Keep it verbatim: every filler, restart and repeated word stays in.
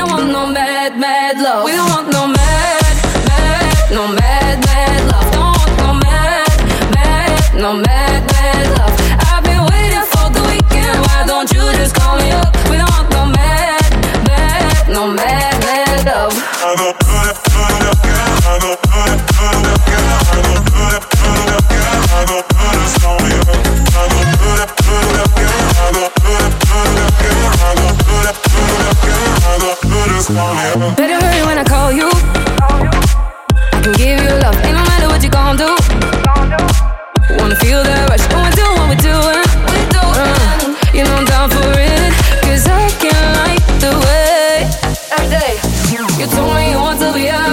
don't want no mad, mad love. We don't want no mad, mad, no mad, mad love. Don't want no mad, mad, no mad, mad love. I've been waiting for the weekend. Why don't you just call me up? We don't want no mad, mad, no mad, mad love. I don't put it, put it up, yeah. I don't put it, put it up, yeah. I don't put it, put it up, yeah. I don't put it, call me up. I don't put it, put it up, yeah. I don't put it, put it up, yeah. I don't put it, put it up, yeah. I don't put it, call me up. Better hurry when I call you. I can give you love, ain't no matter what you gon' do. Wanna feel that rush, when we're doing what we're doing. Uh, you know I'm down for it, cause I can't like the way you told me you want to be out.